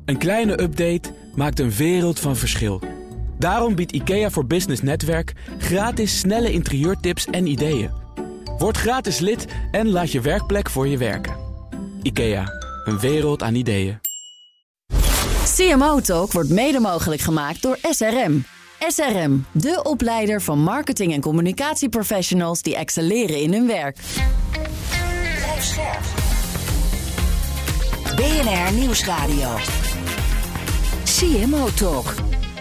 Een kleine update maakt een wereld van verschil. Daarom biedt IKEA voor Business Netwerk gratis snelle interieurtips en ideeën. Word gratis lid en laat je werkplek voor je werken. IKEA, een wereld aan ideeën. CMO Talk wordt mede mogelijk gemaakt door SRM. SRM, de opleider van marketing- en communicatieprofessionals die excelleren in hun werk. Blijf scherp. BNR Nieuwsradio. CMO Talk.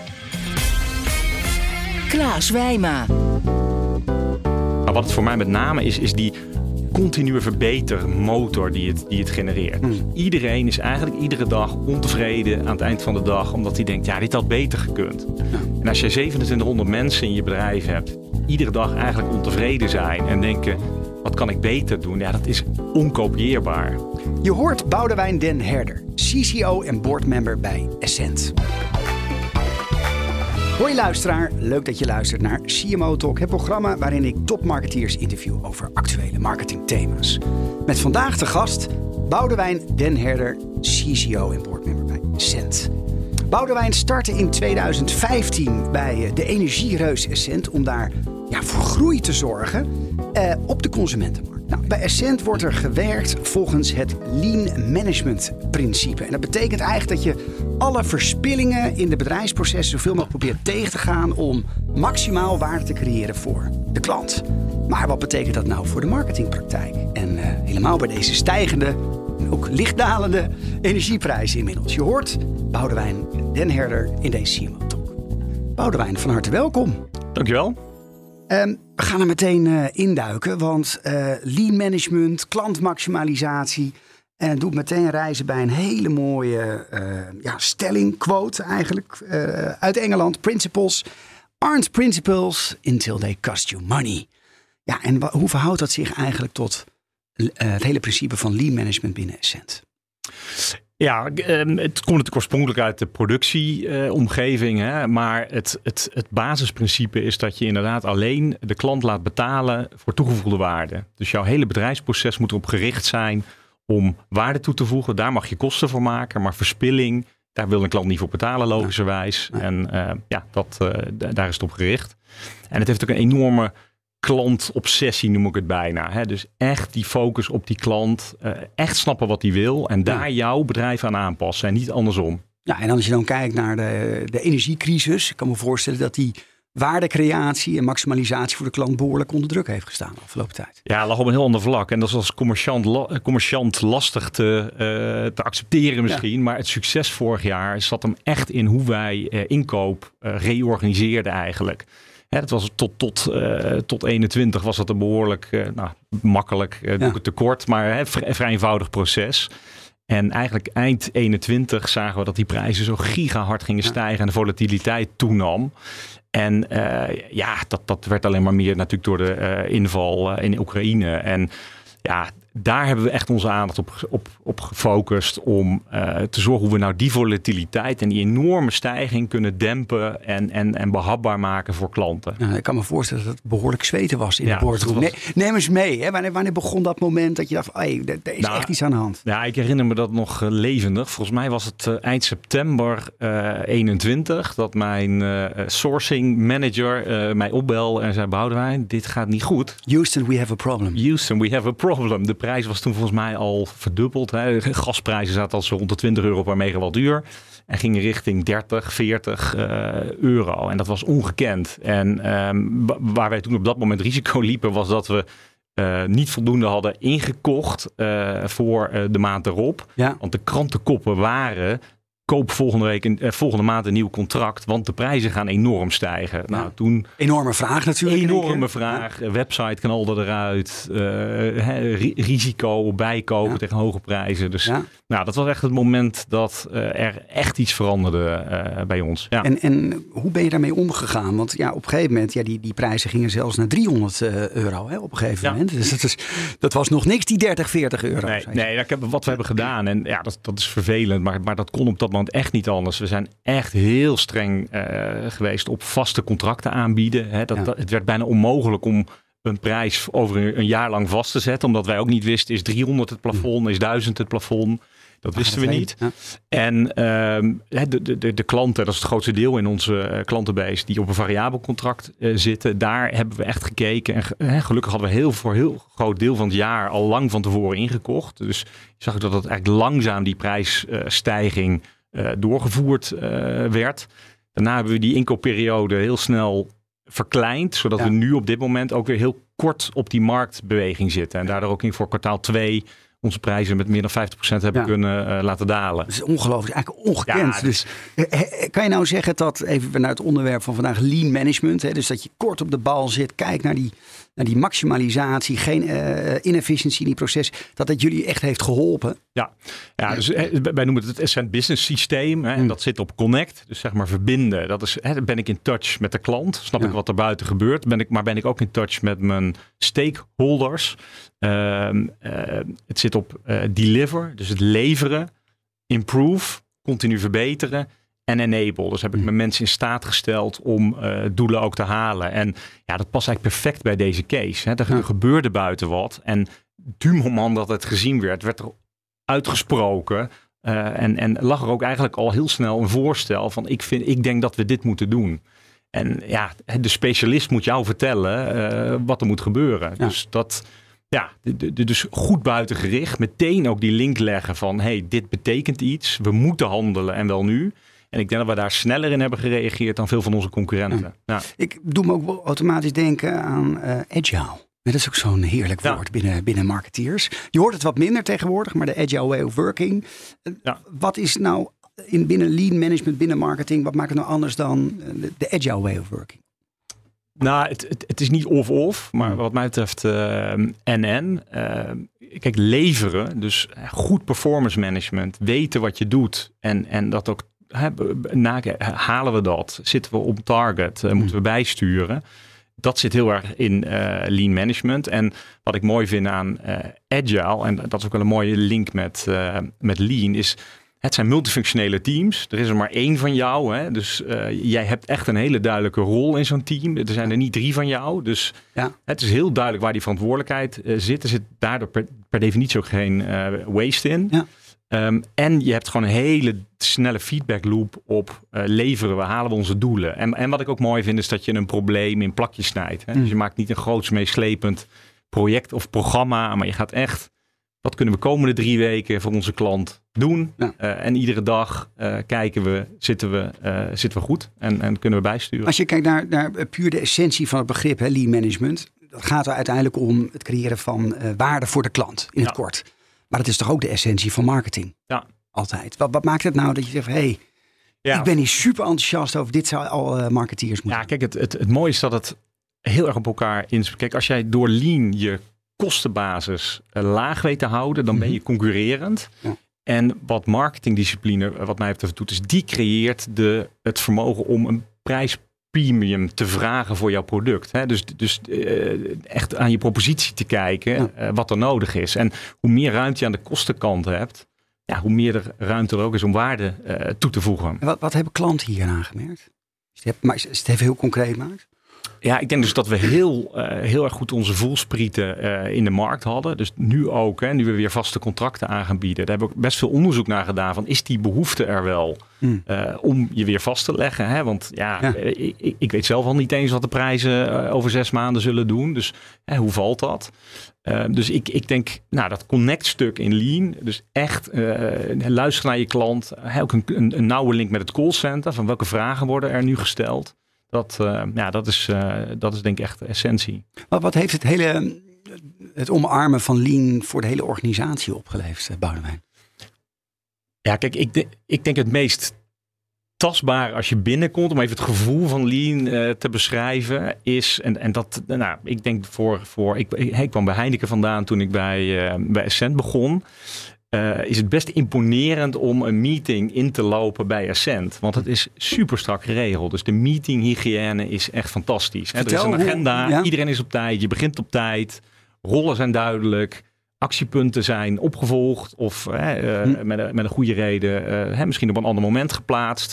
Klaas Wijma. Maar wat het voor mij met name is die continue verbetermotor die het genereert. Dus iedereen is eigenlijk iedere dag ontevreden aan het eind van de dag, omdat hij denkt, ja, dit had beter gekund. Ja. En als je 2700 mensen in je bedrijf hebt, iedere dag eigenlijk ontevreden zijn en denken, wat kan ik beter doen? Ja, dat is onkopieerbaar. Je hoort Boudewijn den Herder, CCO en boardmember bij Essent. Hoi luisteraar, leuk dat je luistert naar CMO Talk, het programma waarin ik topmarketeers interview over actuele marketingthema's. Met vandaag de gast Boudewijn den Herder, CCO en boardmember bij Essent. Boudewijn startte in 2015 bij de energiereus Essent om daar voor groei te zorgen op de consumentenmarkt. Nou, bij Essent wordt er gewerkt volgens het Lean Management principe. En dat betekent eigenlijk dat je alle verspillingen in de bedrijfsprocessen zoveel mogelijk probeert tegen te gaan om maximaal waarde te creëren voor de klant. Maar wat betekent dat nou voor de marketingpraktijk? En helemaal bij deze stijgende en ook lichtdalende energieprijzen inmiddels. Je hoort Boudewijn den Herder in deze CMO Talk. Boudewijn, van harte welkom. Dankjewel. We gaan er meteen induiken, want lean management, klantmaximalisatie. En doe meteen reizen bij een hele mooie stelling, quote eigenlijk, uit Engeland. Principles aren't principles until they cost you money. Ja, en hoe verhoudt dat zich eigenlijk tot het hele principe van lean management binnen Essent? Ja, het komt natuurlijk oorspronkelijk uit de productieomgeving. Maar het basisprincipe is dat je inderdaad alleen de klant laat betalen voor toegevoegde waarde. Dus jouw hele bedrijfsproces moet erop gericht zijn om waarde toe te voegen. Daar mag je kosten voor maken, maar verspilling, daar wil een klant niet voor betalen logischerwijs. Ja. En daar is het op gericht. En het heeft ook een enorme klantobsessie, noem ik het bijna. Hè? Dus echt die focus op die klant. Echt snappen wat hij wil. En daar jouw bedrijf aan aanpassen. En niet andersom. Ja, en als je dan kijkt naar de energiecrisis. Ik kan me voorstellen dat die waardecreatie en maximalisatie voor de klant behoorlijk onder druk heeft gestaan de afgelopen tijd. Ja, lag op een heel ander vlak. En dat is als commerciant lastig te accepteren misschien. Ja. Maar het succes vorig jaar zat hem echt in hoe wij inkoop reorganiseerden eigenlijk. Ja, dat was tot 21 was dat een behoorlijk makkelijk, doe ik het tekort, maar vrij eenvoudig proces. En eigenlijk eind 21 zagen we dat die prijzen zo gigahard gingen stijgen en de volatiliteit toenam. En dat werd alleen maar meer natuurlijk door de inval in Oekraïne. En ja, daar hebben we echt onze aandacht op gefocust om te zorgen hoe we nou die volatiliteit en die enorme stijging kunnen dempen en behapbaar maken voor klanten. Ja, ik kan me voorstellen dat het behoorlijk zweten was in de boardroom. Neem eens mee, hè? Wanneer begon dat moment dat je dacht, er is echt iets aan de hand? Ja, ik herinner me dat nog levendig. Volgens mij was het eind september 21 dat mijn sourcing manager mij opbelde en zei, Boudewijn, dit gaat niet goed. Houston, we have a problem. Houston, we have a problem. De prijs was toen volgens mij al verdubbeld. Hè. De gasprijzen zaten al zo rond de 20 euro per megawattuur. En gingen richting 30, 40 euro. En dat was ongekend. En waar wij toen op dat moment risico liepen, was dat we niet voldoende hadden ingekocht voor de maand erop. Ja. Want de krantenkoppen waren, koop volgende maand een nieuw contract, want de prijzen gaan enorm stijgen. Ja. Nou, toen enorme vraag natuurlijk. Enorme vraag. Ja. Website knalde eruit. Risico bijkopen tegen hoge prijzen. Dus dat was echt het moment dat er echt iets veranderde bij ons. Ja. En hoe ben je daarmee omgegaan? Want op een gegeven moment, die prijzen gingen zelfs naar 300 euro op een gegeven moment. Dus dat was nog niks, die 30, 40 euro. Nee, wat we hebben gedaan. En dat is vervelend, maar dat kon op dat moment echt niet anders. We zijn echt heel streng geweest op vaste contracten aanbieden. Hè. Het werd bijna onmogelijk om een prijs over een jaar lang vast te zetten. Omdat wij ook niet wisten, is 300 het plafond, is 1000 het plafond. Dat wisten we niet. Ja. En de klanten, dat is het grootste deel in onze klantenbase, die op een variabel contract zitten. Daar hebben we echt gekeken. En gelukkig hadden we voor een heel groot deel van het jaar al lang van tevoren ingekocht. Dus je zag dat het eigenlijk langzaam die prijsstijging doorgevoerd werd. Daarna hebben we die inkoopperiode heel snel verkleind, zodat we nu op dit moment ook weer heel kort op die marktbeweging zitten. En daardoor ook voor kwartaal 2 onze prijzen met meer dan 50% hebben kunnen laten dalen. Dat is ongelooflijk, eigenlijk ongekend. Ja, dus kan je nou zeggen dat, even naar het onderwerp van vandaag, lean management, hè, dus dat je kort op de bal zit, kijkt naar die maximalisatie, geen inefficiëntie in die proces, dat jullie echt heeft geholpen? Ja, dus wij noemen het Essent Business Systeem. En dat zit op connect, dus zeg maar verbinden. Dat is, ben ik in touch met de klant? Snap ik wat er buiten gebeurt? Ben ik ook in touch met mijn stakeholders? Het zit op deliver, dus het leveren, improve, continu verbeteren en enable. Dus heb ik mijn mensen in staat gesteld om doelen ook te halen. En ja, dat past eigenlijk perfect bij deze case. Hè. Er gebeurde buiten wat. En du moment dat het gezien werd er uitgesproken. En lag er ook eigenlijk al heel snel een voorstel van ik denk dat we dit moeten doen. En ja, de specialist moet jou vertellen wat er moet gebeuren. Ja. Dus dat... Ja, dus goed buitengericht. Meteen ook die link leggen van dit betekent iets. We moeten handelen en wel nu. En ik denk dat we daar sneller in hebben gereageerd dan veel van onze concurrenten. Ja. Ik doe me ook wel automatisch denken aan agile. Dat is ook zo'n heerlijk woord binnen marketeers. Je hoort het wat minder tegenwoordig, maar de agile way of working. Wat is nou binnen lean management, binnen marketing, wat maakt het nou anders dan de agile way of working? Nou, het is niet of, maar wat mij betreft en. Kijk, leveren, dus goed performance management, weten wat je doet en dat ook halen we dat, zitten we op target, moeten we bijsturen. Dat zit heel erg in lean management. En wat ik mooi vind aan agile, en dat is ook wel een mooie link met lean, is het zijn multifunctionele teams. Er is er maar 1 van jou. Hè? Dus jij hebt echt een hele duidelijke rol in zo'n team. Er zijn er niet 3 van jou. Dus het is heel duidelijk waar die verantwoordelijkheid zit. Er zit daardoor per definitie ook geen waste in. Ja. En je hebt gewoon een hele snelle feedback loop op halen we onze doelen. En wat ik ook mooi vind is dat je een probleem in plakjes snijdt. Hè? Dus je maakt niet een groots meeslepend project of programma. Maar je gaat echt, wat kunnen we komende 3 weken voor onze klant doen? Ja. En iedere dag zitten we goed en kunnen we bijsturen. Als je kijkt naar puur de essentie van het begrip lean management. Dat gaat er uiteindelijk om het creëren van waarde voor de klant in het kort. Maar dat is toch ook de essentie van marketing? Ja. Altijd. Wat maakt het nou dat je zegt, ik ben hier super enthousiast over, dit zou al marketeers moeten doen? Ja, kijk, het mooie is dat het heel erg op elkaar inspeelt. Kijk, als jij door lean je kostenbasis laag weet te houden, dan ben je concurrerend. Ja. En wat marketingdiscipline, wat mij betreft doet, is die creëert het vermogen om een prijspremium te vragen voor jouw product. Hè? Dus echt aan je propositie te kijken wat er nodig is. En hoe meer ruimte je aan de kostenkant hebt, hoe meer er ruimte er ook is om waarde toe te voegen. Wat hebben klanten hier aangemerkt? Als je het even heel concreet maakt. Ja, ik denk dus dat we heel erg goed onze voelsprieten in de markt hadden. Dus nu ook, nu we weer vaste contracten aan gaan bieden. Daar hebben we ook best veel onderzoek naar gedaan. Van, is die behoefte er wel om je weer vast te leggen? Hè? Want ik weet zelf al niet eens wat de prijzen over 6 maanden zullen doen. Dus hoe valt dat? Dus ik denk, dat connect-stuk in lean. Dus echt luisteren naar je klant. Ook een nauwe link met het callcenter. Van welke vragen worden er nu gesteld? Dat is denk ik echt de essentie. Maar wat heeft het omarmen van lean voor de hele organisatie opgeleverd, Boudewijn? Ja, kijk, ik denk het meest tastbaar als je binnenkomt, om even het gevoel van lean te beschrijven, is, en dat, ik denk ik kwam bij Heineken vandaan toen ik bij Essent begon. Is het best imponerend om een meeting in te lopen bij Essent. Want het is super strak geregeld. Dus de meetinghygiëne is echt fantastisch. Er is een agenda, iedereen is op tijd, je begint op tijd. Rollen zijn duidelijk, actiepunten zijn opgevolgd of met een goede reden misschien op een ander moment geplaatst.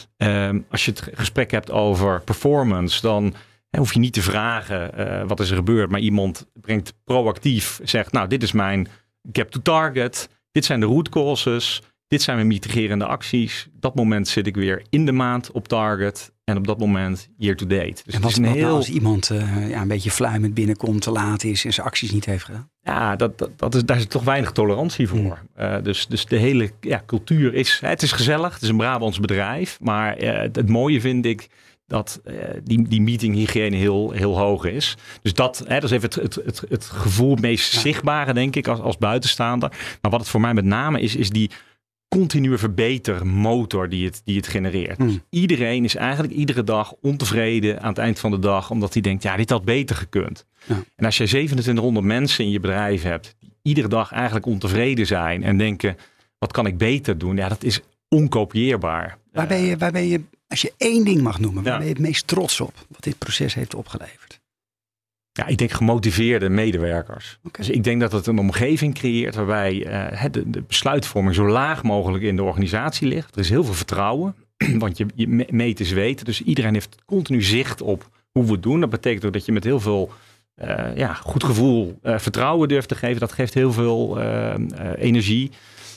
Als je het gesprek hebt over performance, dan hoef je niet te vragen wat is er gebeurd. Maar iemand brengt proactief, zegt dit is mijn gap to target. dit zijn de root causes, dit zijn mijn mitigerende acties. Dat moment zit ik weer in de maand op target en op dat moment year to date. Dus en wat nou als iemand een beetje fluimend binnenkomt, te laat is en zijn acties niet heeft gedaan? Ja, daar is toch weinig tolerantie voor. Dus de hele cultuur is, het is gezellig, het is een Brabants bedrijf. Maar het mooie vind ik dat die meetinghygiëne heel hoog is. Dus dat is even het gevoel meest zichtbare, denk ik, als buitenstaander. Maar wat het voor mij met name is die continue verbetermotor die het genereert. Dus iedereen is eigenlijk iedere dag ontevreden aan het eind van de dag, omdat hij denkt, dit had beter gekund. Ja. En als je 2700 mensen in je bedrijf hebt, die iedere dag eigenlijk ontevreden zijn en denken, wat kan ik beter doen? Ja, dat is onkopieerbaar. Waar ben je, als je één ding mag noemen, waar ben je het meest trots op, wat dit proces heeft opgeleverd? Ja, ik denk gemotiveerde medewerkers. Okay. Dus ik denk dat het een omgeving creëert waarbij de besluitvorming zo laag mogelijk in de organisatie ligt. Er is heel veel vertrouwen, want je meet is weten. Dus iedereen heeft continu zicht op hoe we het doen. Dat betekent ook dat je met heel veel goed gevoel vertrouwen durft te geven. Dat geeft heel veel energie.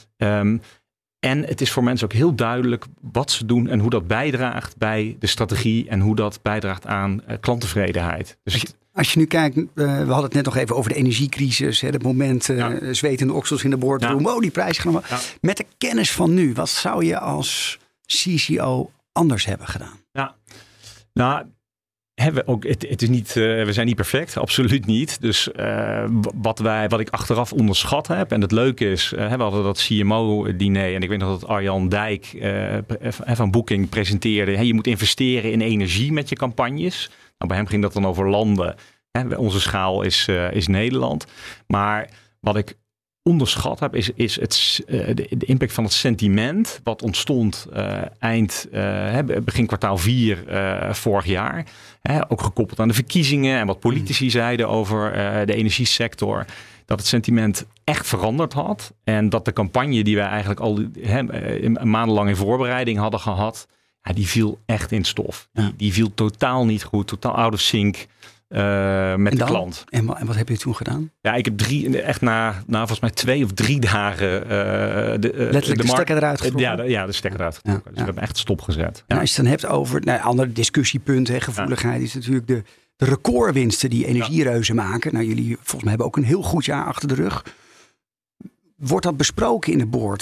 En het is voor mensen ook heel duidelijk wat ze doen en hoe dat bijdraagt bij de strategie en hoe dat bijdraagt aan klanttevredenheid. Dus als je nu kijkt, we hadden het net nog even over de energiecrisis. Het moment zwetende oksels in de boardroom. Oh, die prijs genomen. Ja. Met de kennis van nu, wat zou je als CCO anders hebben gedaan? Ja, nou, het is niet, we zijn niet perfect, absoluut niet. Dus wat ik achteraf onderschat heb, en het leuke is, we hadden dat CMO-diner en ik weet nog dat Arjan Dijk van Booking presenteerde. Je moet investeren in energie met je campagnes. Nou, bij hem ging dat dan over landen. Onze schaal is Nederland. Maar wat ik onderschat heb, is de impact van het sentiment wat ontstond begin kwartaal 4 vorig jaar. Ook gekoppeld aan de verkiezingen en wat politici zeiden over de energiesector. Dat het sentiment echt veranderd had. En dat de campagne die wij eigenlijk al maandenlang in voorbereiding hadden gehad, die viel echt in stof. Die viel totaal niet goed, totaal out of sync met de klant. En wat heb je toen gedaan? Ja, ik heb volgens mij 2 of 3 dagen letterlijk de stekker eruit getrokken? De stekker eruit getrokken. Dus we hebben echt stopgezet. En als je het dan hebt over andere discussiepunten, gevoeligheid, is natuurlijk de recordwinsten die energiereuzen maken. Nou, jullie volgens mij hebben ook een heel goed jaar achter de rug. Wordt dat besproken in het board?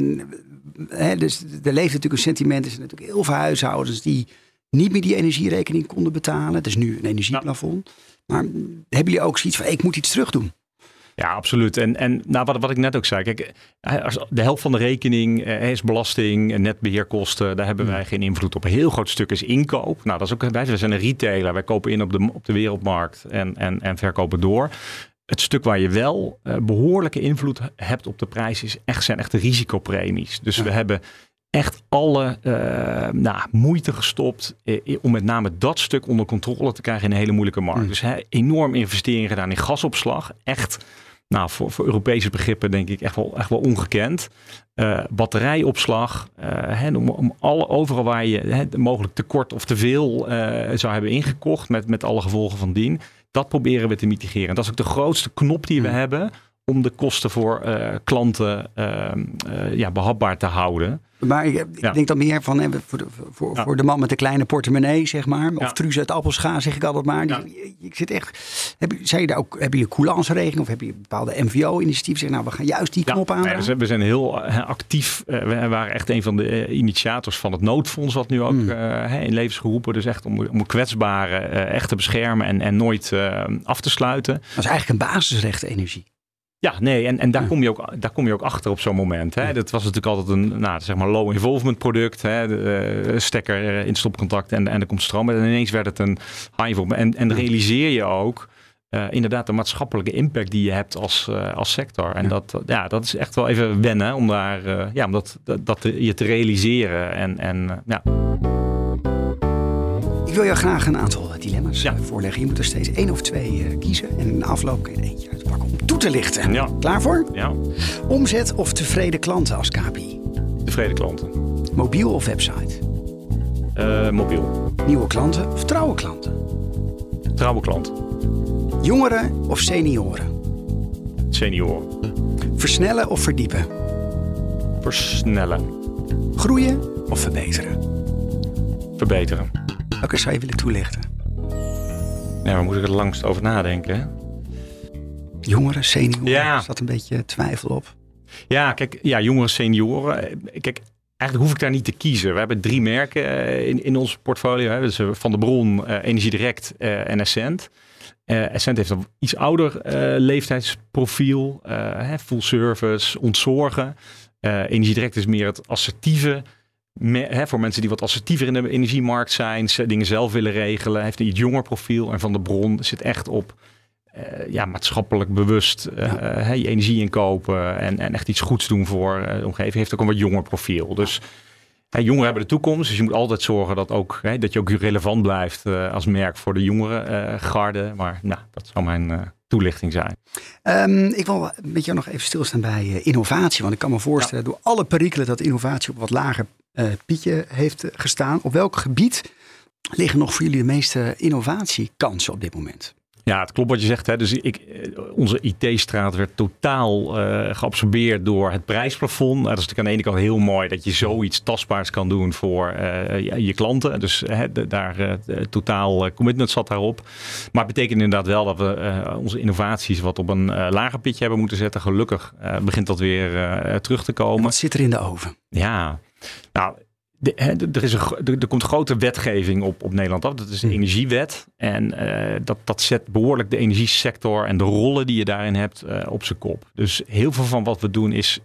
Dus er leeft natuurlijk een sentiment. Er zijn natuurlijk heel veel huishoudens die niet meer die energierekening konden betalen. Het is nu een energieplafond. Maar hebben jullie ook zoiets van, ik moet iets terug doen? Ja, absoluut. En wat ik net ook zei. Kijk, de helft van de rekening is belasting en netbeheerkosten. Daar hebben wij geen invloed op. Een heel groot stuk is inkoop. Nou, dat is ook, wij zijn een retailer. Wij kopen in op de wereldmarkt en verkopen door. Het stuk waar je wel behoorlijke invloed hebt op de prijs zijn echt de risicopremies. Dus we hebben echt alle moeite gestopt om met name dat stuk onder controle te krijgen in een hele moeilijke markt. Dus enorm investeringen gedaan in gasopslag. Echt, voor Europese begrippen denk ik echt wel ongekend. Batterijopslag. Overal waar je mogelijk tekort of te veel zou hebben ingekocht met alle gevolgen van dien. Dat proberen we te mitigeren. Dat is ook de grootste knop die we hebben om de kosten voor klanten behapbaar te houden. Maar ik denk dan meer van voor de man met de kleine portemonnee, zeg maar. Of Truus uit Appelscha, zeg ik altijd maar. Ja. Ik zit echt. Hebben je coulance-regeling of heb je bepaalde MVO-initiatieven? Zeg, we gaan juist die knop aan. We zijn heel actief. We waren echt een van de initiators van het noodfonds, wat nu ook in leven is geroepen. Dus echt om kwetsbaren echt te beschermen en nooit af te sluiten. Dat is eigenlijk een basisrecht, energie. Ja, nee, en daar kom je ook achter op zo'n moment. Hè. Dat was natuurlijk altijd een low involvement product. Hè. De stekker in stopcontact en er komt stroom. En ineens werd het een high involvement. En realiseer je ook inderdaad de maatschappelijke impact die je hebt als sector. En dat is echt wel even wennen om daar om dat je te realiseren. Ik wil jou graag een aantal dilemma's voorleggen. Je moet er steeds 1 of 2 kiezen. En in de afloop kun je er eentje uitpakken om toe te lichten. Ja. Klaar voor? Ja. Omzet of tevreden klanten als KPI? Tevreden klanten. Mobiel of website? Mobiel. Nieuwe klanten of trouwe klanten? Trouwe klanten. Jongeren of senioren? Senioren. Versnellen of verdiepen? versnellen. Groeien of verbeteren? Verbeteren. Welke zou je willen toelichten? Ja, waar moet ik het langst over nadenken? Hè? Jongeren, senioren? Ja. Er zat een beetje twijfel op. Ja, kijk, jongeren, senioren. Kijk, eigenlijk hoef ik daar niet te kiezen. We hebben 3 merken in ons portfolio. Hè. Dus Van der Bron, Energiedirect en Essent. Essent heeft een iets ouder leeftijdsprofiel. Full service, ontzorgen. Energiedirect is meer het assertieve. Voor mensen die wat assertiever in de energiemarkt zijn. Dingen zelf willen regelen. Heeft een iets jonger profiel. En Van der Bron zit echt op maatschappelijk bewust je energie inkopen. En echt iets goeds doen voor de omgeving. Heeft ook een wat jonger profiel. Dus jongeren hebben de toekomst. Dus je moet altijd zorgen dat je ook relevant blijft als merk voor de jongere garde. Maar dat zou mijn toelichting zijn. Ik wil met jou nog even stilstaan bij innovatie. Want ik kan me voorstellen door alle perikelen dat innovatie op wat lager pietje heeft gestaan. Op welk gebied liggen nog voor jullie de meeste innovatiekansen op dit moment? Ja, het klopt wat je zegt. Hè. Dus onze IT-straat werd totaal geabsorbeerd door het prijsplafond. Dat is natuurlijk aan de ene kant heel mooi dat je zoiets tastbaars kan doen voor je klanten. Dus daar totaal commitment zat daarop. Maar het betekent inderdaad wel dat we onze innovaties wat op een lager pitje hebben moeten zetten. Gelukkig begint dat weer terug te komen. En wat zit er in de oven? Ja, nou... Er komt grote wetgeving op Nederland af. Dat is de energiewet. En dat zet behoorlijk de energiesector en de rollen die je daarin hebt op zijn kop. Dus heel veel van wat we doen is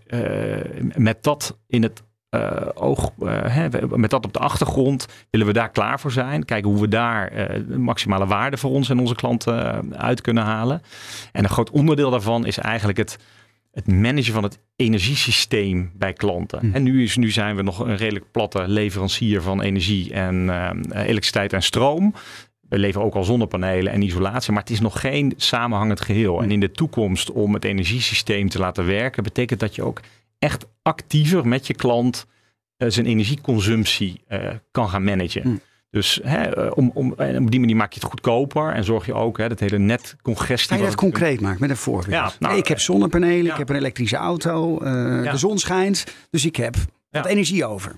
met dat in het oog, met dat op de achtergrond willen we daar klaar voor zijn. Kijken hoe we daar de maximale waarde voor ons en onze klanten uit kunnen halen. En een groot onderdeel daarvan is eigenlijk het managen van het energiesysteem bij klanten. En nu zijn we nog een redelijk platte leverancier van energie en elektriciteit en stroom. We leveren ook al zonnepanelen en isolatie, maar het is nog geen samenhangend geheel. En in de toekomst om het energiesysteem te laten werken, betekent dat je ook echt actiever met je klant zijn energieconsumptie kan gaan managen. Dus op die manier maak je het goedkoper en zorg je ook dat hele netcongestie. Ga je dat concreet maken met een voorbeeld? Ja, ik heb zonnepanelen, ik heb een elektrische auto, de zon schijnt, dus ik heb wat energie over.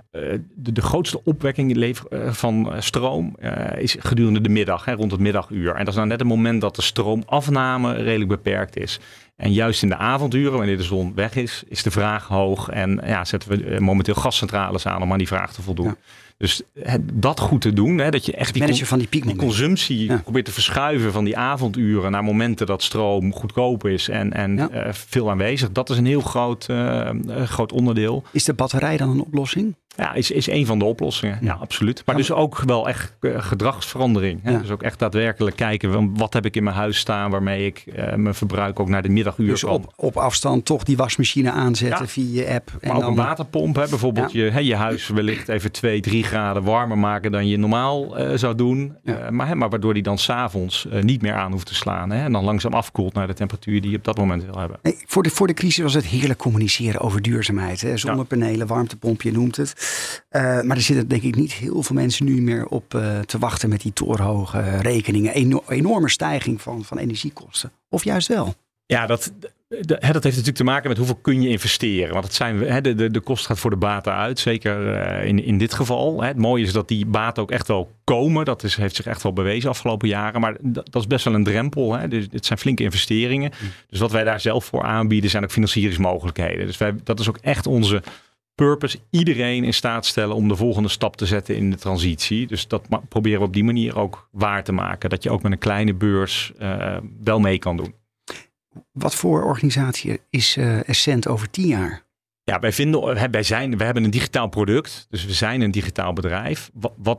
De grootste opwekking van stroom is gedurende de middag, rond het middaguur. En dat is nou net het moment dat de stroomafname redelijk beperkt is. En juist in de avonduren, wanneer de zon weg is, is de vraag hoog. En zetten we momenteel gascentrales aan om aan die vraag te voldoen. Ja. Dus dat goed te doen, dat je echt die consumptie probeert te verschuiven van die avonduren naar momenten dat stroom goedkoop is en veel aanwezig. Dat is een heel groot onderdeel. Is de batterij dan een oplossing? Ja, is een van de oplossingen. Ja, absoluut. Maar dus ook wel echt gedragsverandering. Ja. Dus ook echt daadwerkelijk kijken, wat heb ik in mijn huis staan waarmee ik mijn verbruik ook naar de middaguur dus op afstand toch die wasmachine aanzetten via je app. Maar ook een waterpomp. Bijvoorbeeld je huis wellicht even 2-3 graden warmer maken dan je normaal zou doen. Ja. Maar waardoor die dan 's avonds niet meer aan hoeft te slaan. En dan langzaam afkoelt naar de temperatuur die je op dat moment wil hebben. Nee, voor de crisis was het heerlijk communiceren over duurzaamheid. Zonnepanelen, warmtepomp, je noemt het. Maar er zitten denk ik niet heel veel mensen nu meer op te wachten met die torenhoge rekeningen. Enorme stijging van energiekosten. Of juist wel? Ja, dat heeft natuurlijk te maken met hoeveel kun je investeren. Want het zijn, de kost gaat voor de baten uit. Zeker in dit geval. Het mooie is dat die baten ook echt wel komen. Dat heeft zich echt wel bewezen afgelopen jaren. Maar dat is best wel een drempel. Dus het zijn flinke investeringen. Dus wat wij daar zelf voor aanbieden zijn ook financieringsmogelijkheden. Dus dat is ook echt onze purpose. Iedereen in staat stellen om de volgende stap te zetten in de transitie. Dus dat proberen we op die manier ook waar te maken. Dat je ook met een kleine beurs wel mee kan doen. Wat voor organisatie is Essent over 10 jaar? Ja, we hebben een digitaal product. Dus we zijn een digitaal bedrijf. Wat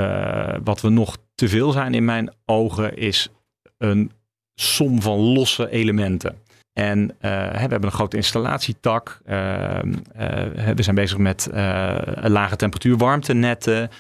we nog te veel zijn in mijn ogen is een som van losse elementen. En we hebben een grote installatietak. We zijn bezig met lage temperatuur warmtenetten.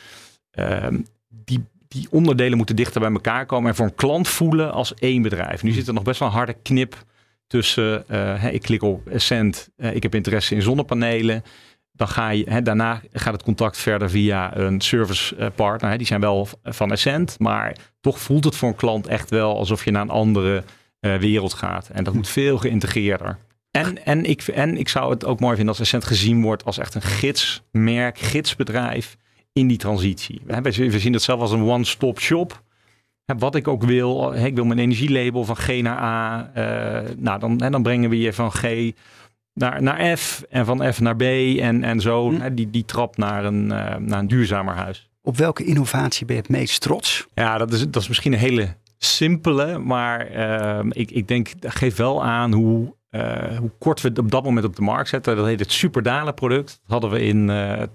Die onderdelen moeten dichter bij elkaar komen en voor een klant voelen als één bedrijf. Nu zit er nog best wel een harde knip tussen, ik klik op Essent, ik heb interesse in zonnepanelen. Dan daarna gaat het contact verder via een service partner. Die zijn wel van Essent, maar toch voelt het voor een klant echt wel alsof je naar een andere wereld gaat. En dat moet veel geïntegreerder. En ik zou het ook mooi vinden als Essent gezien wordt als echt een gidsbedrijf in die transitie. We zien het zelf als een one-stop shop. Wat ik ook wil, ik wil mijn energielabel van G naar A. Dan brengen we je van G naar F en van F naar B en zo. Die trap naar een duurzamer huis. Op welke innovatie ben je het meest trots? Ja, dat is misschien een hele simpele, maar ik denk dat geeft wel aan hoe kort we het op dat moment op de markt zetten. Dat heet het Superdalen product. Dat hadden we in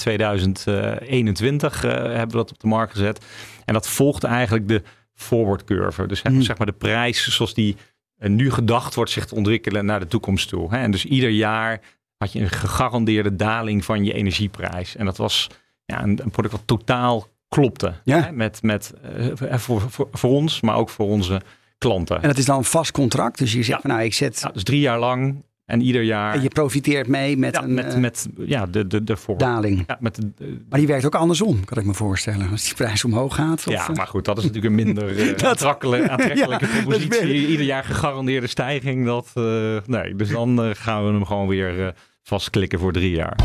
2021 hebben we dat op de markt gezet. En dat volgt eigenlijk de forward curve. Dus zeg maar de prijs zoals die nu gedacht wordt zich te ontwikkelen naar de toekomst toe. En dus ieder jaar had je een gegarandeerde daling van je energieprijs. En dat was een product wat totaal klopte. Ja. Voor ons, maar ook voor onze klanten. En dat is dan een vast contract? Dus je zegt ik zet... Ja, dus 3 jaar lang en ieder jaar... En je profiteert mee met de daling. Ja, maar die werkt ook andersom, kan ik me voorstellen. Als die prijs omhoog gaat. Ja, maar goed, dat is natuurlijk een minder aantrekkelijke propositie. Ieder jaar gegarandeerde stijging. Dus dan gaan we hem gewoon weer vastklikken voor 3 jaar.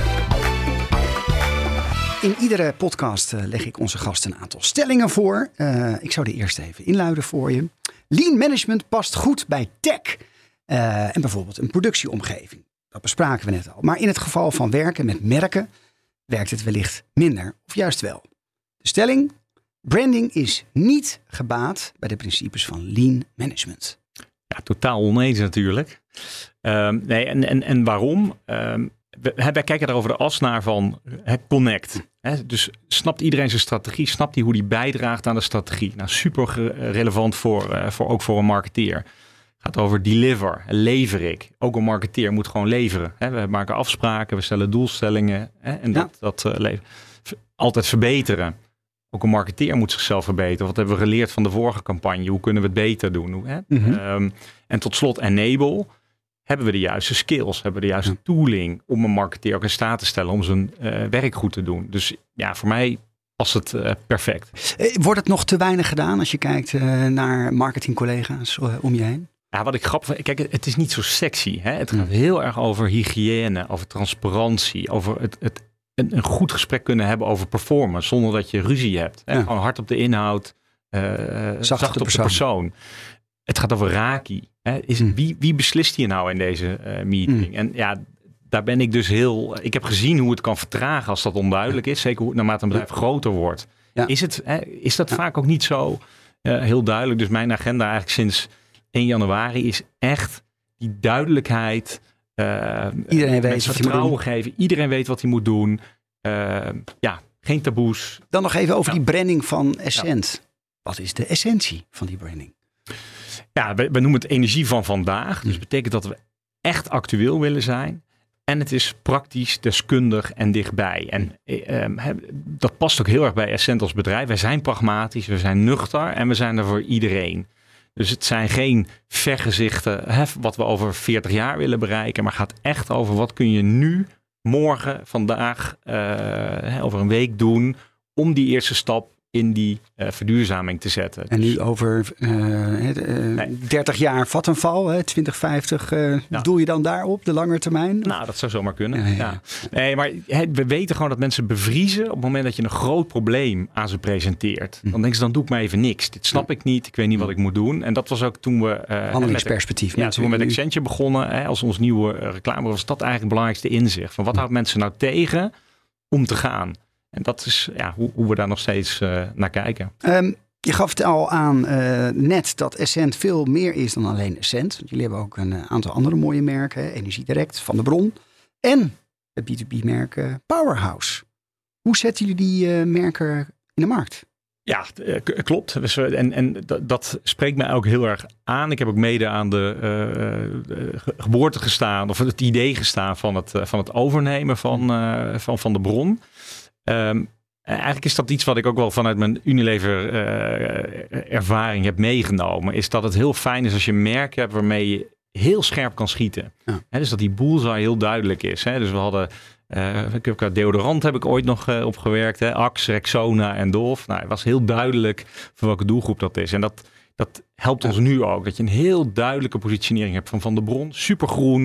In iedere podcast leg ik onze gasten een aantal stellingen voor. Ik zou de eerste even inluiden voor je. Lean management past goed bij tech. En bijvoorbeeld een productieomgeving. Dat bespraken we net al. Maar in het geval van werken met merken werkt het wellicht minder of juist wel. De stelling: branding is niet gebaat bij de principes van lean management. Ja, totaal oneens natuurlijk. En waarom? Wij kijken daar over de as naar van connect. Dus snapt iedereen zijn strategie? Snapt hij hoe die bijdraagt aan de strategie? Nou, super relevant ook voor een marketeer. Het gaat over deliver. Lever ik. Ook een marketeer moet gewoon leveren. We maken afspraken, we stellen doelstellingen. En dat leveren. Altijd verbeteren. Ook een marketeer moet zichzelf verbeteren. Wat hebben we geleerd van de vorige campagne? Hoe kunnen we het beter doen? En tot slot enable. Hebben we de juiste skills? Hebben we de juiste tooling om een marketeer ook in staat te stellen om zijn werk goed te doen? Dus ja, voor mij past het perfect. Wordt het nog te weinig gedaan als je kijkt naar marketingcollega's om je heen? Ja, wat ik grappig vind, kijk, het is niet zo sexy. Hè? Het gaat heel erg over hygiëne, over transparantie, over een goed gesprek kunnen hebben over performance zonder dat je ruzie hebt. Hè? Gewoon hard op de inhoud, zacht op de persoon. Het gaat over Raki. Wie beslist hier nou in deze meeting? En daar ben ik dus ik heb gezien hoe het kan vertragen als dat onduidelijk is. Zeker naarmate een bedrijf groter wordt. Ja. Is dat vaak ook niet zo heel duidelijk. Dus mijn agenda eigenlijk sinds 1 januari is echt die duidelijkheid. Iedereen weet wat vertrouwen geven. Iedereen weet wat hij moet doen. Geen taboes. Dan nog even over die branding van Essent. Wat is de essentie van die branding? Ja, we noemen het energie van vandaag. Dus dat betekent dat we echt actueel willen zijn. En het is praktisch, deskundig en dichtbij. En dat past ook heel erg bij Essent als bedrijf. Wij zijn pragmatisch, we zijn nuchter en we zijn er voor iedereen. Dus het zijn geen vergezichten wat we over 40 jaar willen bereiken. Maar gaat echt over wat kun je nu, morgen, vandaag, over een week doen om die eerste stap in die verduurzaming te zetten. En nu over 30 jaar Vattenfall, 2050, doel je dan daarop, de lange termijn? Nou, dat zou zomaar kunnen. Ja. Nee, maar we weten gewoon dat mensen bevriezen op het moment dat je een groot probleem aan ze presenteert. Dan denken ze, dan doe ik maar even niks. Dit snap ik niet, ik weet niet wat ik moet doen. En dat was ook toen we... handelingsperspectief. Toen we met Accenture begonnen, als ons nieuwe reclame, was dat eigenlijk het belangrijkste inzicht. Van wat houdt mensen nou tegen om te gaan? En dat is hoe we daar nog steeds naar kijken. Je gaf het al aan net dat Essent veel meer is dan alleen Essent. Want jullie hebben ook een aantal andere mooie merken. Energiedirect, Van der Bron. En het B2B-merk Powerhouse. Hoe zetten jullie die merken in de markt? Ja, klopt. Dus, en dat spreekt mij ook heel erg aan. Ik heb ook mede aan de geboorte gestaan. Of het idee gestaan van het overnemen van der Bron. Eigenlijk is dat iets wat ik ook wel vanuit mijn Unilever ervaring heb meegenomen. Is dat het heel fijn is als je merken hebt waarmee je heel scherp kan schieten. Ja. Dus dat die bullseye heel duidelijk is. Dus we hadden deodorant heb ik ooit nog op gewerkt. Axe, Rexona en Dove. Nou, het was heel duidelijk voor welke doelgroep dat is. En dat helpt ons nu ook. Dat je een heel duidelijke positionering hebt van der Bron. Supergroen.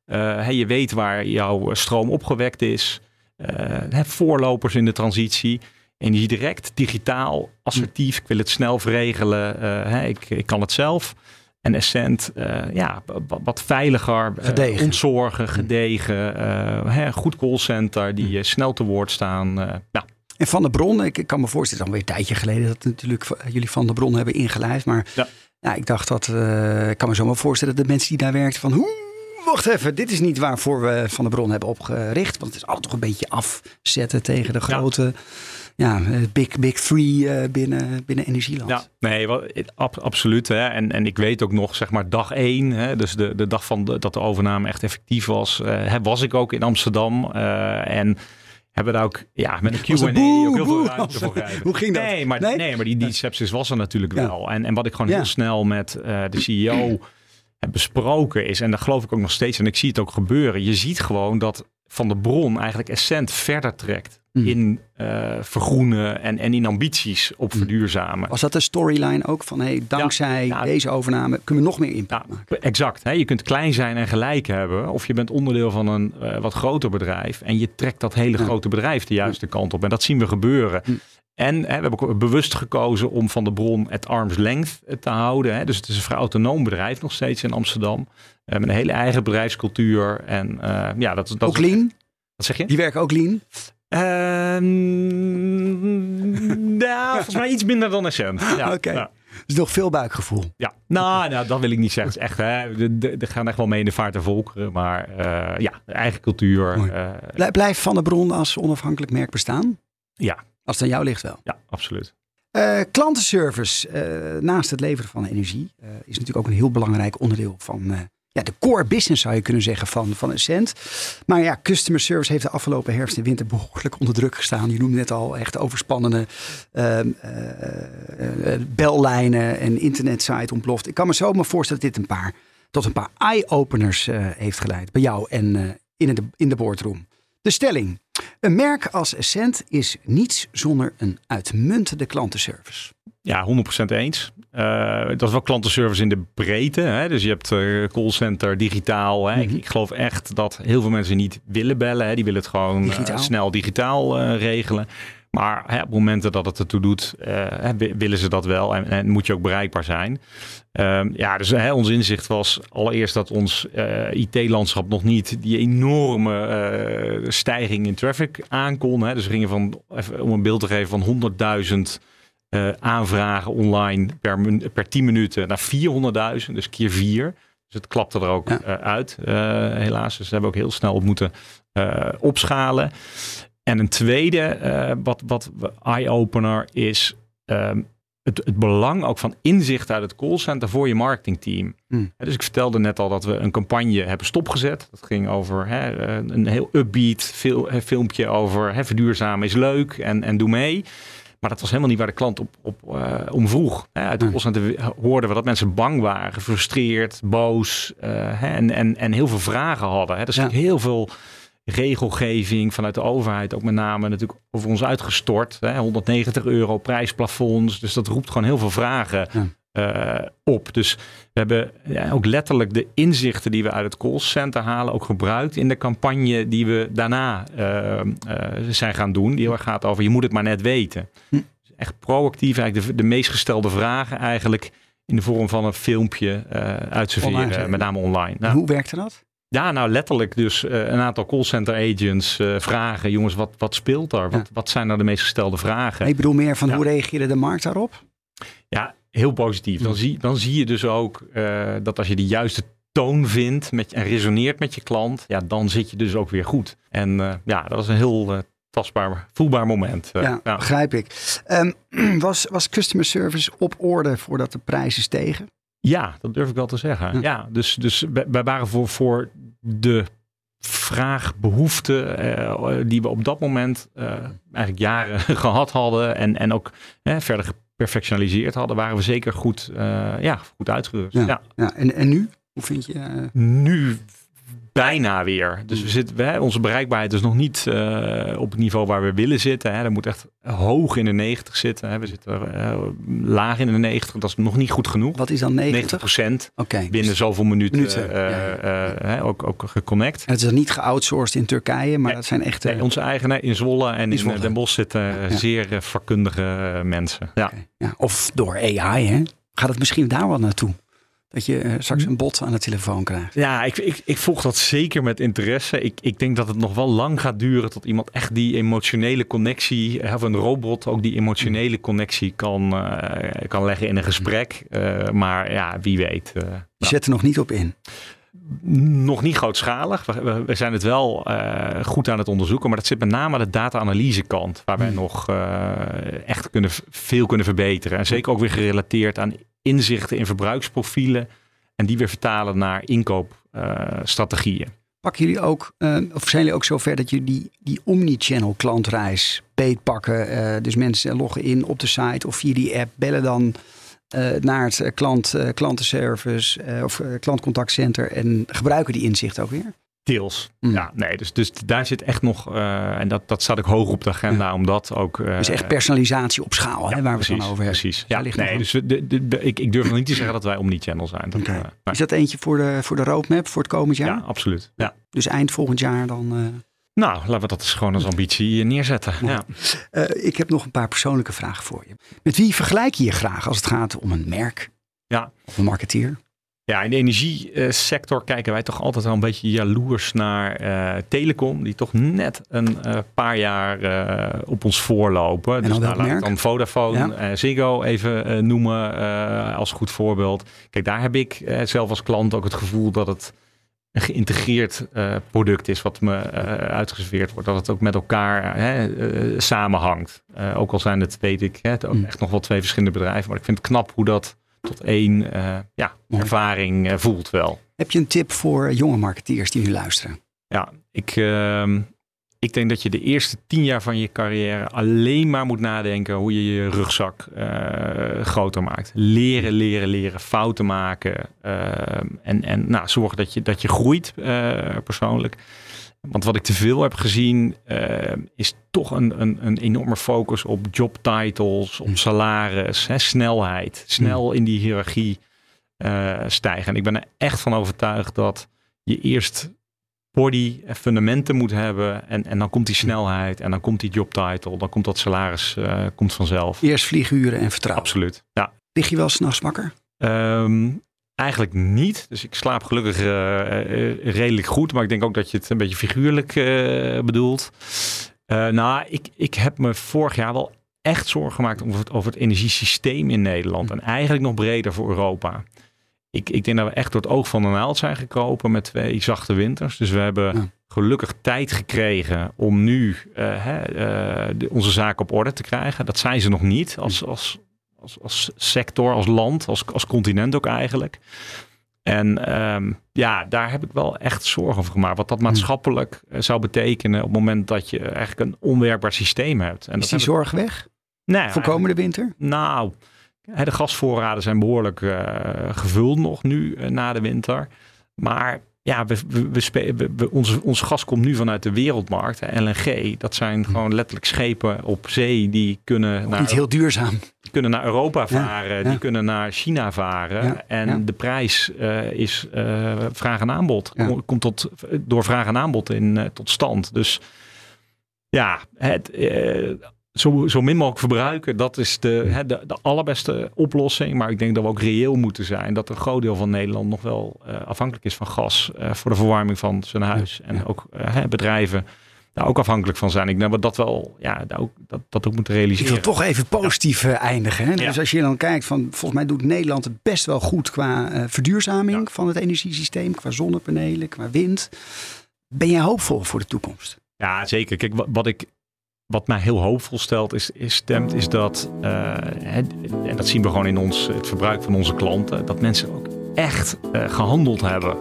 Je weet waar jouw stroom opgewekt is. Voorlopers in de transitie. En je direct digitaal, assertief. Ik wil het snel verregelen. Ik kan het zelf. En Essent, wat veiliger, Gedegen. ontzorgen, gedegen. Goed callcenter die snel te woord staan. En Van der Bron, ik kan me voorstellen, alweer een tijdje geleden dat natuurlijk jullie Van der Bron hebben ingelijfd. Maar ik dacht dat, ik kan me zo maar voorstellen dat de mensen die daar werkten van, wacht even, dit is niet waarvoor we Van der Bron hebben opgericht. Want het is altijd toch een beetje afzetten tegen de grote... big three binnen Energieland. Ja, nee, absoluut. Hè. En ik weet ook nog, zeg maar, dag 1, hè, dus de dag dat de overname echt effectief was, was ik ook in Amsterdam. En hebben daar ook met een Q&A ook heel veel ruimte voor gegeven. Hoe ging dat? Nee, maar die sepsis was er natuurlijk wel. En wat ik gewoon heel snel met de CEO heb besproken is, en daar geloof ik ook nog steeds, en ik zie het ook gebeuren. Je ziet gewoon dat Van der Bron eigenlijk Essent verder trekt in vergroenen en in ambities op verduurzamen. Was dat de storyline ook van dankzij deze overname kunnen we nog meer impact maken? Exact. Je kunt klein zijn en gelijk hebben, of je bent onderdeel van een wat groter bedrijf en je trekt dat hele grote bedrijf de juiste kant op. En dat zien we gebeuren. En we hebben ook bewust gekozen om Van der Bron at arm's length te houden. Dus het is een vrij autonoom bedrijf nog steeds in Amsterdam. Met een hele eigen bedrijfscultuur. En dat ook lean? Wat zeg je? Die werken ook lean? Volgens mij iets minder dan Essent. Ja, Oké. Ja. Dus nog veel buikgevoel. Ja, nou, dat wil ik niet zeggen. Het is echt, er gaan echt wel mee in de vaart der volkeren. Maar eigen cultuur. Blijft Van der Bron als onafhankelijk merk bestaan? Ja. Als het aan jou ligt wel? Ja, absoluut. Klantenservice, naast het leveren van energie, is natuurlijk ook een heel belangrijk onderdeel van de core business, zou je kunnen zeggen, van Essent. Maar customer service heeft de afgelopen herfst en winter behoorlijk onder druk gestaan. Je noemde net al echt overspannende bellijnen en internetsite ontploft. Ik kan me zo maar voorstellen dat dit tot een paar eye-openers heeft geleid bij jou en in de boardroom. De stelling. Een merk als Essent is niets zonder een uitmuntende klantenservice. Ja, 100% eens. Dat is wel klantenservice in de breedte. Hè? Dus je hebt callcenter, digitaal. Hè? Ik geloof echt dat heel veel mensen niet willen bellen. Hè? Die willen het gewoon snel digitaal regelen. Maar op momenten dat het ertoe doet, willen ze dat wel. En moet je ook bereikbaar zijn. Dus ons inzicht was allereerst dat ons IT-landschap nog niet die enorme stijging in traffic aankon. Hè. Dus we gingen van, even om een beeld te geven, van 100.000 aanvragen online per 10 minuten naar 400.000. Dus keer 4. Dus het klapte er ook uit, helaas. Dus we hebben ook heel snel op moeten opschalen. En een tweede, wat eye-opener is het belang ook van inzicht uit het callcenter voor je marketingteam. Dus ik vertelde net al dat we een campagne hebben stopgezet. Dat ging over een heel upbeat filmpje over verduurzamen is leuk en doe mee. Maar dat was helemaal niet waar de klant om vroeg. Uit de callcenter hoorden we dat mensen bang waren, gefrustreerd, boos en heel veel vragen hadden. Dus heel veel regelgeving vanuit de overheid, ook met name natuurlijk over ons uitgestort. €190 prijsplafonds. Dus dat roept gewoon heel veel vragen op. Dus we hebben ook letterlijk de inzichten die we uit het callcenter halen ook gebruikt in de campagne die we daarna zijn gaan doen. Die heel erg gaat over je moet het maar net weten. Dus echt proactief eigenlijk de meest gestelde vragen eigenlijk in de vorm van een filmpje uitserveren, met name online. Nou, hoe werkte dat? Ja, nou letterlijk dus een aantal callcenter agents vragen. Jongens, wat speelt er? Wat zijn nou de meest gestelde vragen? Ik bedoel meer van hoe reageerde de markt daarop? Ja, heel positief. Dan zie je dus ook dat als je de juiste toon vindt en resoneert met je klant, dan zit je dus ook weer goed. En dat was een heel tastbaar, voelbaar moment. Begrijp ik. Was customer service op orde voordat de prijzen stegen? Ja, dat durf ik wel te zeggen. Ja, dus wij waren voor de vraagbehoefte die we op dat moment eigenlijk jaren gehad hadden en ook verder geperfectionaliseerd hadden, waren we zeker goed uitgerust. En nu? Hoe vind je? Nu bijna weer. Dus onze bereikbaarheid is nog niet op het niveau waar we willen zitten. Hè. Dat moet echt hoog in de 90 zitten. Hè. We zitten laag in de 90. Dat is nog niet goed genoeg. Wat is dan 90%? Binnen zoveel minuten. Ook geconnect. En het is dan niet geoutsourced in Turkije, maar dat zijn echt... onze eigen in Zwolle en in Den Bosch zitten zeer vakkundige mensen. Ja. Okay. Ja, of door AI, hè? Gaat het misschien daar wel naartoe? Dat je straks een bot aan de telefoon krijgt. Ja, ik volg dat zeker met interesse. Ik denk dat het nog wel lang gaat duren tot iemand echt die emotionele connectie, of een robot ook die emotionele connectie kan leggen in een gesprek. Maar ja, wie weet. Je zet er nog niet op in? Nog niet grootschalig. We zijn het wel goed aan het onderzoeken. Maar dat zit met name aan de data-analyse kant. Waar wij nog echt veel kunnen verbeteren. En zeker ook weer gerelateerd aan inzichten in verbruiksprofielen. En die weer vertalen naar inkoopstrategieën. Pakken jullie ook, of zijn jullie ook zover dat jullie die omnichannel klantreis beetpakken? Dus mensen loggen in op de site of via die app, bellen dan naar het klantenservice of klantcontactcenter en gebruiken die inzichten ook weer? Deels. Ja, nee, dus daar zit echt nog, en dat staat ook hoog op de agenda, omdat ook... dus echt personalisatie op schaal, waar we het dan over hebben. Precies. Ja, nee, dus ik durf nog niet te zeggen dat wij omnichannel zijn. Is dat eentje voor de roadmap voor het komend jaar? Ja, absoluut. Ja. Dus eind volgend jaar dan... Nou, laten we dat eens gewoon als ambitie neerzetten. Ja. Ik heb nog een paar persoonlijke vragen voor je. Met wie vergelijk je je graag als het gaat om een merk? Ja. Of een marketeer? Ja, in de energiesector kijken wij toch altijd wel een beetje jaloers naar Telecom. Die toch net een paar jaar op ons voorlopen. En dus laat ik dan Vodafone, Ziggo even noemen als goed voorbeeld. Kijk, daar heb ik zelf als klant ook het gevoel dat het een geïntegreerd product is wat me uitgeserveerd wordt. Dat het ook met elkaar samenhangt. Ook al zijn het, weet ik, echt nog wel twee verschillende bedrijven. Maar ik vind het knap hoe dat tot één ervaring voelt wel. Heb je een tip voor jonge marketeers die nu luisteren? Ja, ik denk dat je de eerste 10 jaar van je carrière alleen maar moet nadenken hoe je je rugzak groter maakt. Leren, fouten maken. En zorgen dat je groeit persoonlijk. Want wat ik te veel heb gezien is toch een enorme focus op job titles, op salaris, snelheid. Snel in die hiërarchie stijgen. En ik ben er echt van overtuigd dat je eerst body en fundamenten moet hebben. En dan komt die snelheid en dan komt die job title. Dan komt dat salaris komt vanzelf. Eerst vlieguren en vertrouwen. Absoluut, ja. Lig je wel 's nachts wakker? Eigenlijk niet. Dus ik slaap gelukkig redelijk goed. Maar ik denk ook dat je het een beetje figuurlijk bedoelt. Ik heb me vorig jaar wel echt zorgen gemaakt over het energiesysteem in Nederland. En eigenlijk nog breder voor Europa. Ik denk dat we echt door het oog van de naald zijn gekropen met 2 zachte winters. Dus we hebben gelukkig tijd gekregen om nu onze zaken op orde te krijgen. Dat zijn ze nog niet als sector, als land, als continent ook eigenlijk. En daar heb ik wel echt zorgen over gemaakt. Wat dat maatschappelijk zou betekenen op het moment dat je eigenlijk een onwerkbaar systeem hebt. En is die zorg weg? Nee, voor komende winter? Nou, de gasvoorraden zijn behoorlijk gevuld nog nu na de winter. Maar ja, ons gas komt nu vanuit de wereldmarkt. LNG, dat zijn gewoon letterlijk schepen op zee die kunnen niet heel duurzaam. Die kunnen naar Europa varen, die kunnen naar China varen. De prijs is vraag en aanbod. Komt door vraag en aanbod tot stand. Dus ja, zo min mogelijk verbruiken, dat is de allerbeste oplossing. Maar ik denk dat we ook reëel moeten zijn dat een groot deel van Nederland nog wel afhankelijk is van gas voor de verwarming van zijn huis. En ook bedrijven daar ook afhankelijk van zijn. Ik denk dat wel, dat ook moeten realiseren. Ik wil toch even positief eindigen. Hè? Dus als je dan kijkt van, volgens mij doet Nederland het best wel goed qua verduurzaming van het energiesysteem, qua zonnepanelen, qua wind. Ben jij hoopvol voor de toekomst? Ja, zeker. Kijk, wat mij heel hoopvol stemt, is dat, en dat zien we gewoon in het verbruik van onze klanten, dat mensen ook echt gehandeld hebben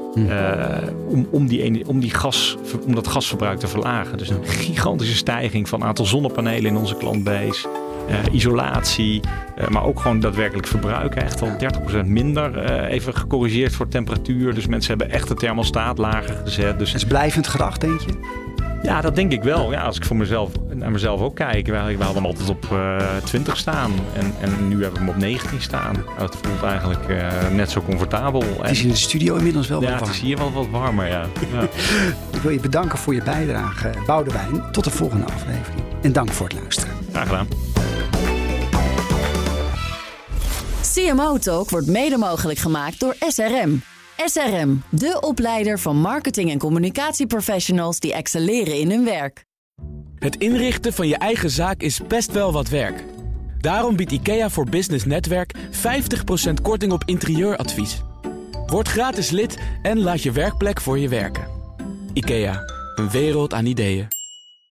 om dat gasverbruik te verlagen. Dus een gigantische stijging van het aantal zonnepanelen in onze klantbase. isolatie, maar ook gewoon daadwerkelijk verbruiken. Echt al 30% minder. Even gecorrigeerd voor temperatuur. Dus mensen hebben echt de thermostaat lager gezet. Dus Het is blijvend gedacht, denk je? ja, dat denk ik wel. Ja, als ik naar mezelf ook kijk. We hadden hem altijd op 20 staan. En nu hebben we hem op 19 staan. Dat voelt eigenlijk net zo comfortabel. Het is in de studio inmiddels wel wat Ja, warm. het is hier wel wat warmer, ja. Ik wil je bedanken voor je bijdrage, Boudewijn. Tot de volgende aflevering. En dank voor het luisteren. Graag gedaan. CMO Talk wordt mede mogelijk gemaakt door SRM. SRM, de opleider van marketing- en communicatieprofessionals die excelleren in hun werk. Het inrichten van je eigen zaak is best wel wat werk. Daarom biedt IKEA voor Business Netwerk 50% korting op interieuradvies. Word gratis lid en laat je werkplek voor je werken. IKEA, een wereld aan ideeën.